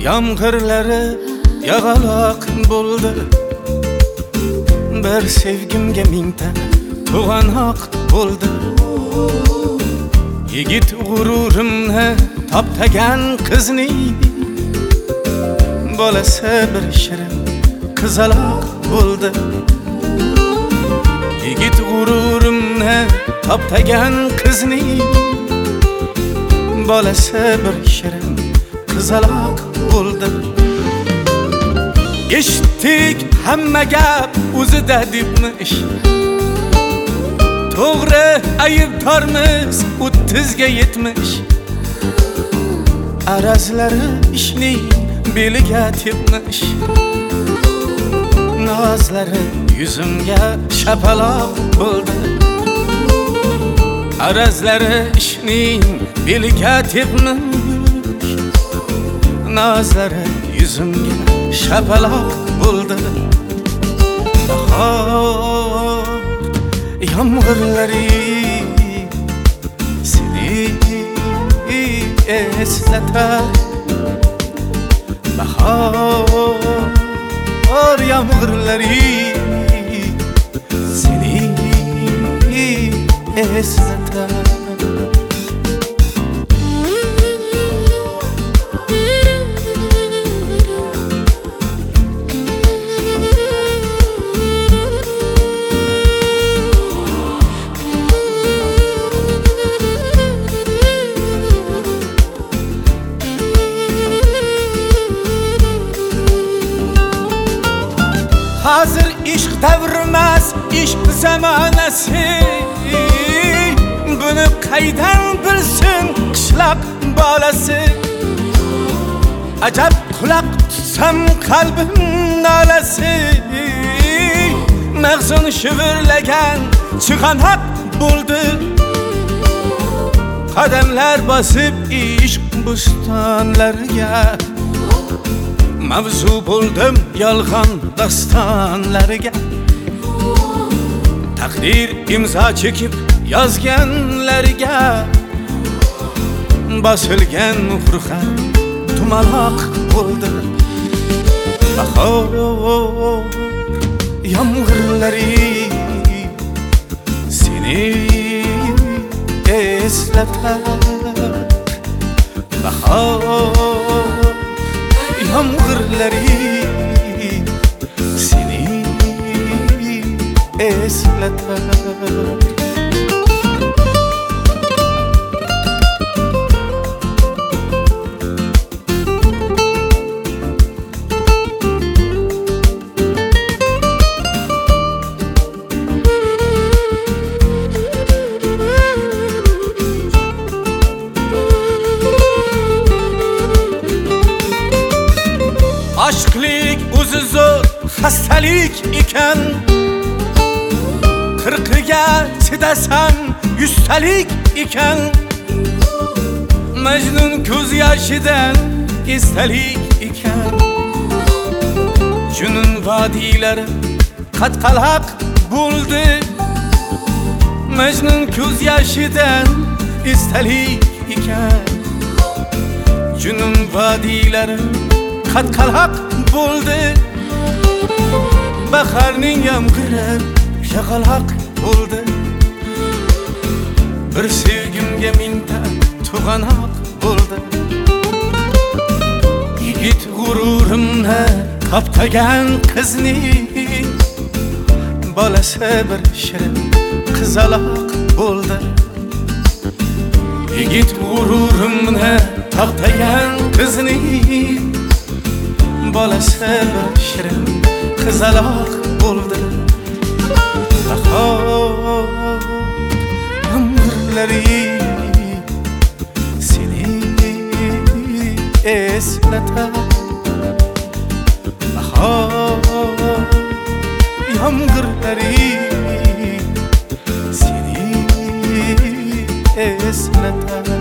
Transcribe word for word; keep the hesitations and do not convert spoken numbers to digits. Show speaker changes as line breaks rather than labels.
Yağmurlari yağaloq bo'ldi. Bir sevgimga mingta to'g'anoq bo'ldi. Yigit g'ururimni toptagan qizning bolasi bir shirin qizaloq bo'ldi. Yigit g'ururimni toptagan qizning bolasi bir shirin qizaloq bo'ldi. Eshitdik hamma gap o'zida debmish. To'g'ri aybdormiz o'ttizga yetmish. Arazlari ishning beliga tepmish. Nozlari yuzimga shapaloq bo'ldi. Arazlari ishning beliga tepmish. Nozlari yuzimga shapaloq bo'ldi. Bahor yağmurlari seni eslatar. Bahor yağmurlari seni eslatar. Hazır ishq davrimas, ishq zamonasi. Buni qaydan bilsin qishloq bolasi. Ajab quloq tutsam qalbim nolasi. Mag'zin shivirlagan chig'anoq bo'ldi. Qadamlar bosib ishq bo'stonlariga mavzu bo'ldim yolg'on dostonlariga. Taqdir imzo chekib yozganlariga bosilgan muhrga tumaloq bo'ldi. Bahor yağmurlari seni eslatar. Bahor yağmurlari seni eslatar. Aşklik o'zi zo'r xastalik ekan. Qirqiga chidasam yuztalik ekan. Majnun ko'z yoshidan esdalik ekan. Junun vodiylari qatqaloq bo'ldi. Majnun ko'z yoshidan esdalik ekan. Junun vodiylari qatqaloq bo'ldi. Bahorning yomg'iri yog'aloq bo'ldi. Bir sevgimga mingta to'g'anoq bo'ldi. Yigit g'ururimni toptagan qizning bolasi bir shirin qizaloq bo'ldi. Yigit g'ururimni toptagan qizning bolasi bir shirin qizaloq bo'ldi. Bahor yağmurlari seni eslatar. Bahor yağmurlari seni eslatar.